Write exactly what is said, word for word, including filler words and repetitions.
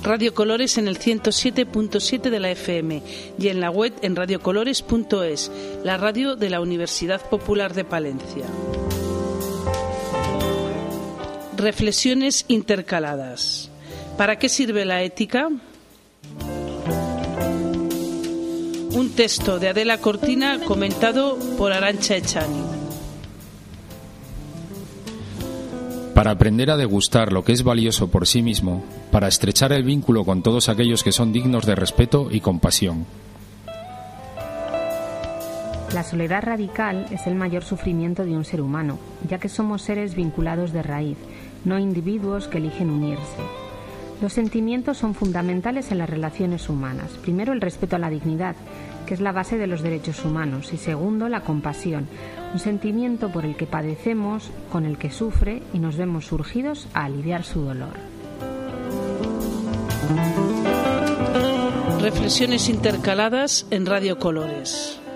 Radio Colores en el ciento siete punto siete de la F M y en la web en radiocolores punto es, la radio de la Universidad Popular de Palencia. Reflexiones intercaladas. ¿Para qué sirve la ética? Un texto de Adela Cortina comentado por Arantxa Echani. Para aprender a degustar lo que es valioso por sí mismo, para estrechar el vínculo con todos aquellos que son dignos de respeto y compasión. La soledad radical es el mayor sufrimiento de un ser humano, ya que somos seres vinculados de raíz, no individuos que eligen unirse. Los sentimientos son fundamentales en las relaciones humanas. Primero, el respeto a la dignidad, que es la base de los derechos humanos, y segundo, la compasión, un sentimiento por el que padecemos, con el que sufre y nos vemos surgidos a aliviar su dolor. Reflexiones intercaladas en Radio Colores.